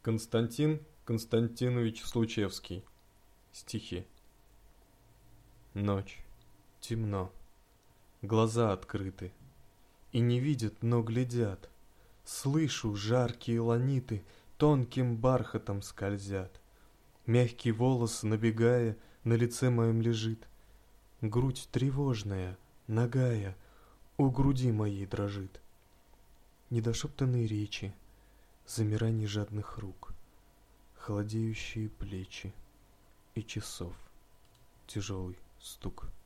Константин Константинович Случевский. Стихи. Ночь. Темно. Глаза открыты. И не видят, но глядят. Слышу, жаркие ланиты тонким бархатом скользят. Мягкий волос, набегая, на лице моем лежит. Грудь тревожная, нагая, у груди моей дрожит. Недошептанные речи, замирание жадных рук, холодеющие плечи и часов тяжелый стук.